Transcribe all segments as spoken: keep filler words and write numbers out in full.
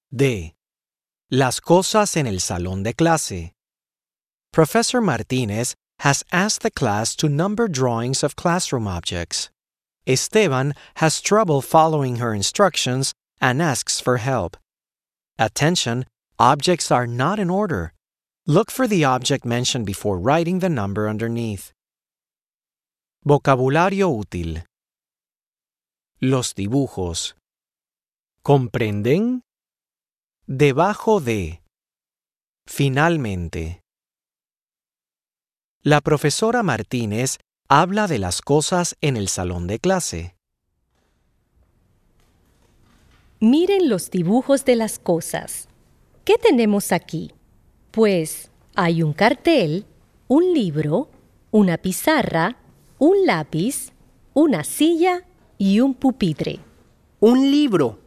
D. Las cosas en el salón de clase. Professor Martinez has asked the class to number drawings of classroom objects. Esteban has trouble following her instructions and asks for help. Attention, objects are not in order. Look for the object mentioned before writing the number underneath. Vocabulario útil. Los dibujos. ¿Comprenden? Debajo de. Finalmente. La profesora Martínez habla de las cosas en el salón de clase. Miren los dibujos de las cosas. ¿Qué tenemos aquí? Pues hay un cartel, un libro, una pizarra, un lápiz, una silla y un pupitre. Un libro,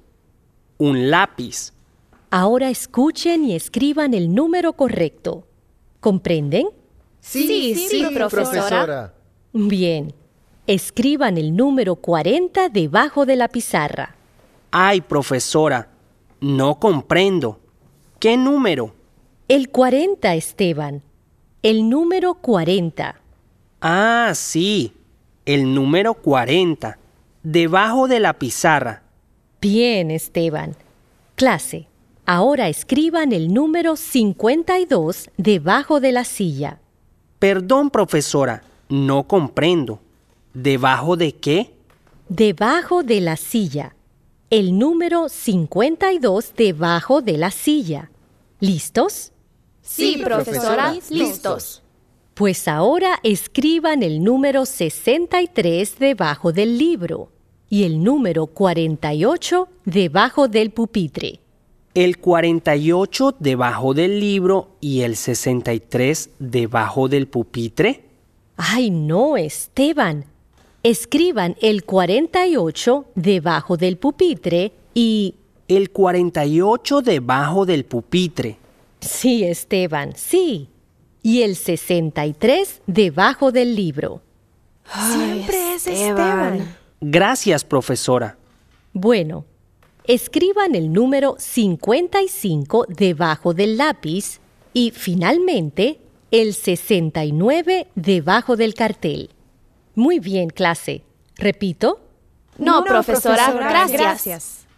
un lápiz. Ahora escuchen y escriban el número correcto. ¿Comprenden? Sí, sí, sí, profesora. Bien. Escriban el número cuarenta debajo de la pizarra. Ay, profesora, no comprendo. ¿Qué número? El cuarenta, Esteban. El número cuarenta. Ah, sí, el número cuarenta. Debajo de la pizarra. Bien, Esteban. Clase. Ahora escriban el número cincuenta y dos debajo de la silla. Perdón, profesora, no comprendo. ¿Debajo de qué? Debajo de la silla. El número cincuenta y dos debajo de la silla. ¿Listos? Sí, profesora, listos. Pues ahora escriban el número sesenta y tres debajo del libro y el número cuarenta y ocho debajo del pupitre. El cuarenta y ocho debajo del libro y el sesenta y tres debajo del pupitre. ¡Ay, no, Esteban! Escriban el cuarenta y ocho debajo del pupitre y... El cuarenta y ocho debajo del pupitre. Sí, Esteban, sí. Y el sesenta y tres debajo del libro. Siempre es Esteban. Gracias, profesora. Bueno, escriban el número cincuenta y cinco debajo del lápiz y, finalmente, el sesenta y nueve debajo del cartel. Muy bien, clase. ¿Repito? No, profesora, gracias.